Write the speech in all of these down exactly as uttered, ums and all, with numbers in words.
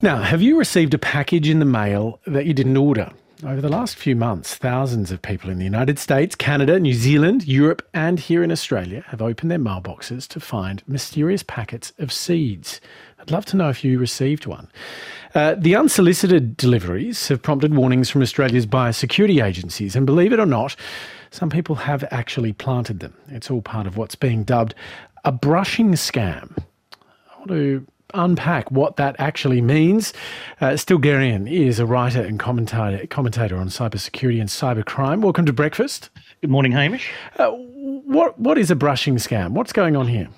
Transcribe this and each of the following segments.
Now, have you received a package in the mail that you didn't order? Over the last few months, thousands of people in the United States, Canada, New Zealand, Europe and here in Australia have opened their mailboxes to find mysterious packets of seeds. I'd love to know if you received one. Uh, the unsolicited deliveries have prompted warnings from Australia's biosecurity agencies, and believe it or not, some people have actually planted them. It's all part of what's being dubbed a brushing scam. I want to unpack what that actually means. Uh, Stilgherrian is a writer and commentator, commentator on cybersecurity and cybercrime. Welcome to Breakfast. Good morning, Hamish. Uh, what What is a brushing scam? What's going on here?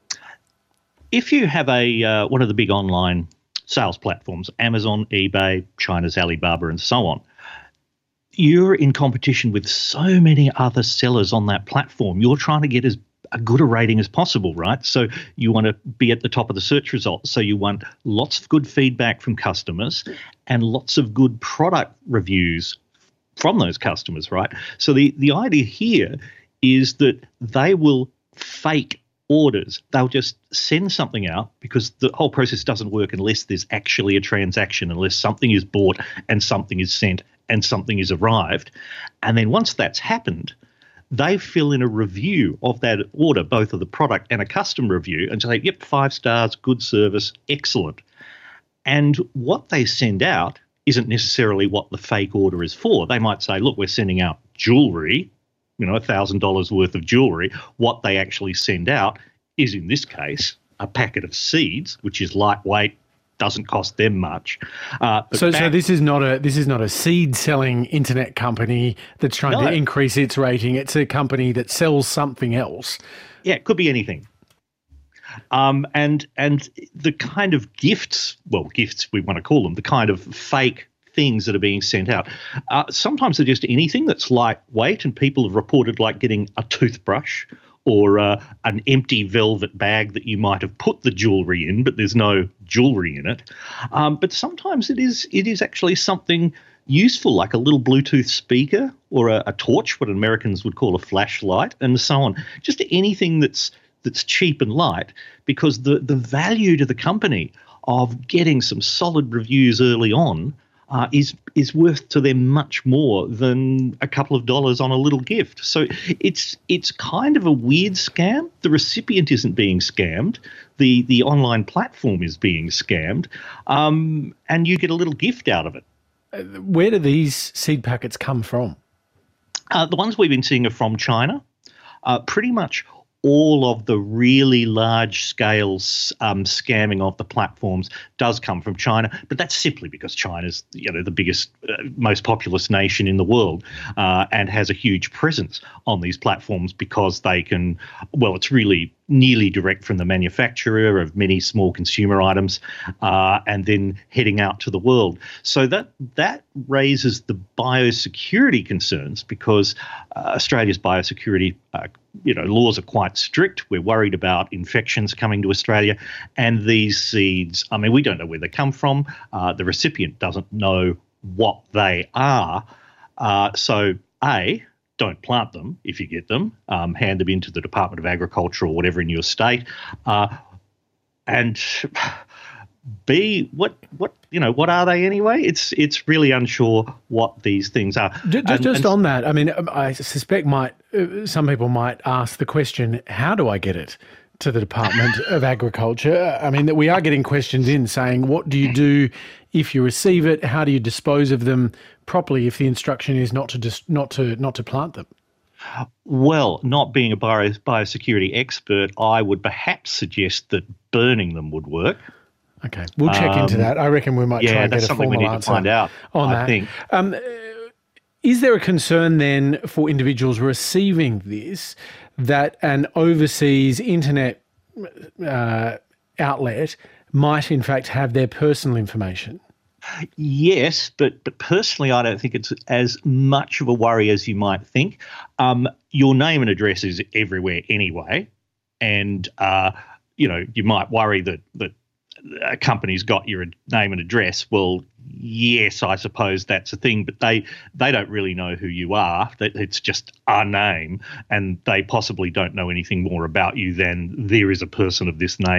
If you have a uh, one of the big online sales platforms, Amazon, eBay, China's Alibaba and so on, you're in competition with so many other sellers on that platform. You're trying to get as a good a rating as possible, right? So you want to be at the top of the search results. So you want lots of good feedback from customers and lots of good product reviews from those customers, right? So the, the idea here is that they will fake orders. They'll just send something out because the whole process doesn't work unless there's actually a transaction, unless something is bought and something is sent and something is arrived. And then once that's happened, they fill in a review of that order, both of the product and a custom review, and say, yep, five stars, good service, excellent. And what they send out isn't necessarily what the fake order is for. They might say, look, we're sending out jewellery, you know, one thousand dollars worth of jewellery. What they actually send out is, in this case, a packet of seeds, which is lightweight, doesn't cost them much. Uh, so, back, so this is not a this is not a seed selling internet company that's trying no. to increase its rating. It's a company that sells something else. Yeah, it could be anything. Um, and and the kind of gifts, well, gifts we want to call them, the kind of fake things that are being sent out. Uh, sometimes they're just anything that's lightweight, and people have reported like getting a toothbrush or uh, an empty velvet bag that you might have put the jewellery in, but there's no jewellery in it. Um, but sometimes it is it is actually something useful, like a little Bluetooth speaker or a, a torch, what Americans would call a flashlight, and so on. Just anything that's that's cheap and light, because the, the value to the company of getting some solid reviews early on Uh, is is worth to them much more than a couple of dollars on a little gift. So it's it's kind of a weird scam. The recipient isn't being scammed. The the online platform is being scammed, um, and you get a little gift out of it. Where do these seed packets come from? Uh, the ones we've been seeing are from China. Uh, pretty much all of the really large-scale um, scamming of the platforms does come from China, but that's simply because China's, you know, the biggest, uh, most populous nation in the world, uh, and has a huge presence on these platforms because they can. Well, it's really nearly direct from the manufacturer of many small consumer items, uh, and then heading out to the world. So that that raises the biosecurity concerns because uh, Australia's biosecurity uh, you know, laws are quite strict. We're worried about infections coming to Australia, and these seeds, I mean, we don't know where they come from. Uh, the recipient doesn't know what they are. Uh, so, A, don't plant them if you get them. Um, hand them into the Department of Agriculture or whatever in your state. Uh, and B, what what you know, what are they anyway? It's it's really unsure what these things are. Just, and, just and, on that, I mean, I suspect might uh, some people might ask the question, how do I get it to the Department of Agriculture? I mean, that we are getting questions in saying, what do you do if you receive it? How do you dispose of them properly if the instruction is not to dis- not to not to plant them? Well, not being a bio- biosecurity expert, I would perhaps suggest that burning them would work. Okay, we'll check um, into that. I reckon we might yeah, try and that's get a something formal we need answer to find out, on I that. think. Um, is there a concern then for individuals receiving this that an overseas internet uh, outlet might in fact have their personal information? Yes, but, but personally I don't think it's as much of a worry as you might think. Um, your name and address is everywhere anyway, and uh, you know, you might worry that that a company's got your name and address. Well, yes, I suppose that's a thing, but they they don't really know who you are. It's just a name, and they possibly don't know anything more about you than there is a person of this name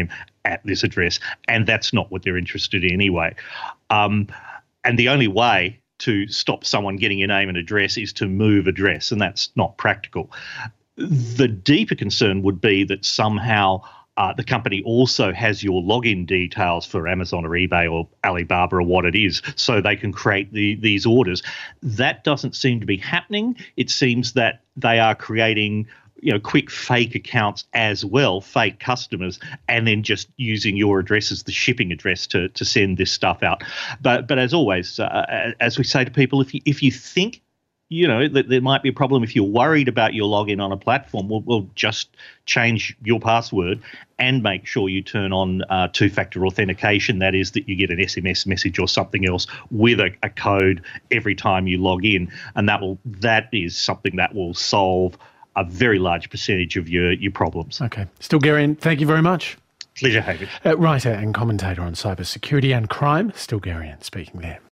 at this address, and that's not what they're interested in anyway. Um, and the only way to stop someone getting your name and address is to move address, and that's not practical. The deeper concern would be that somehow uh, the company also has your login details for Amazon or eBay or Alibaba or what it is, so they can create the, these orders. That doesn't seem to be happening. It seems that they are creating, you know, quick fake accounts as well, fake customers, and then just using your address as the shipping address to to send this stuff out. But but as always, uh, as we say to people, if you if you think, you know, that there might be a problem, if you're worried about your login on a platform, we'll, we'll just change your password and make sure you turn on uh, two-factor authentication. That is, that you get an S M S message or something else with a, a code every time you log in, and that will that is something that will solve a very large percentage of your, your problems. Okay. Stilgherrian, thank you very much. Pleasure, David. Uh, writer and commentator on cybersecurity and crime, Stilgherrian speaking there.